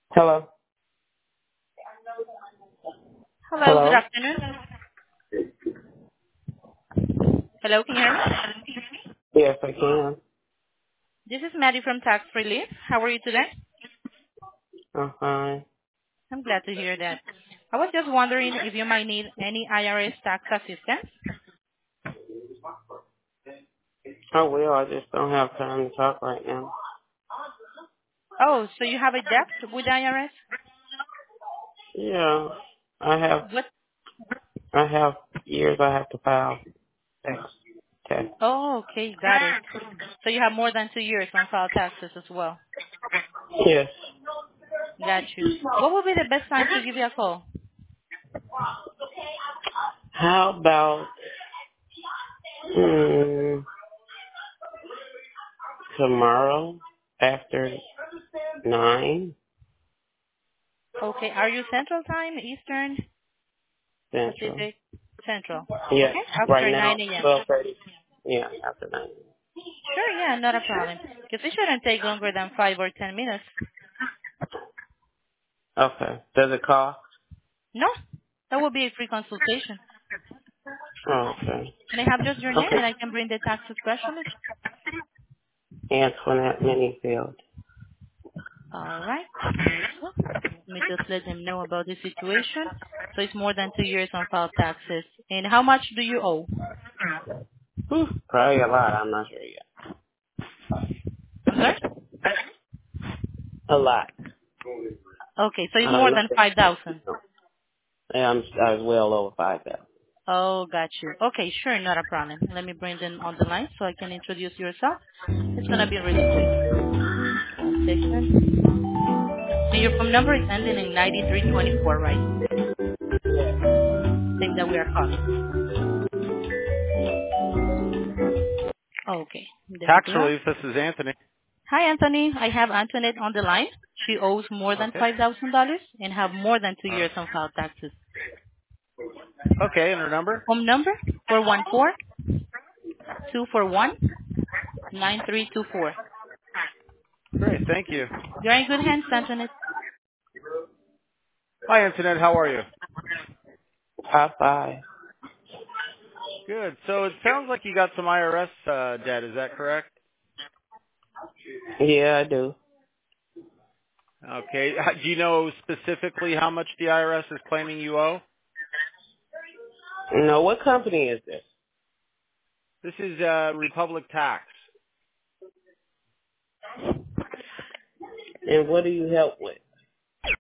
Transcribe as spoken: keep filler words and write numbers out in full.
Hello? Hello, good Hello? afternoon. Hello, can you hear me? Yes, I can. This is Maddie from Tax Relief. How are you today? I'm fine. I'm glad to hear that. I was just wondering if you might need any I R S tax assistance. I will. I just don't have time to talk right now. Oh, so you have a debt with I R S? Yeah, I have. What? I have years I have to file tax. Tax. Oh, okay, got it. So you have more than two years on file taxes as well. Yes. Got you. What would be the best time to give you a call? How about mm, tomorrow after nine Okay, are you Central Time, Eastern, central? Pacific? Central. Yes. Okay, Right after now, nine a m. twelve thirty. Yeah, after nine. Sure, yeah, not a problem. Because it shouldn't take longer than five or ten minutes. Okay. Does it cost? No, that will be a free consultation. Oh, okay. Can I have just your name Okay. and I can bring the tax specialist? Antoinette Minifield. All right. So let me just let them know about the situation. So it's more than two years on file taxes. And how much do you owe? Whew, probably a lot. I'm not sure yet. I'm sorry? A lot. Okay, so it's I don't more know. than five thousand. Yeah, I'm, I was well over five thousand. Oh, got you. Okay, sure, not a problem. Let me bring them on the line so I can introduce yourself. It's gonna be really quick. One second. And your phone number is ending in ninety-three twenty-four, right? Same that we are calling. Okay, there we Tax go. relief, this is Anthony. Hi, Anthony. I have Antoinette on the line. She owes more than Okay. five thousand dollars and have more than two Uh, years on file taxes. okay, and her number? Home number four one four two four one nine three two four. Great, thank you. You're in good hands, Antoinette. Hi, Antoinette, how are you? Five five. Good. So it sounds like you got some I R S uh, debt, is that correct? Yeah, I do. Okay. H- Do you know specifically how much the I R S is claiming you owe? No, what company is this? This is uh, Republic Tax. And what do you help with?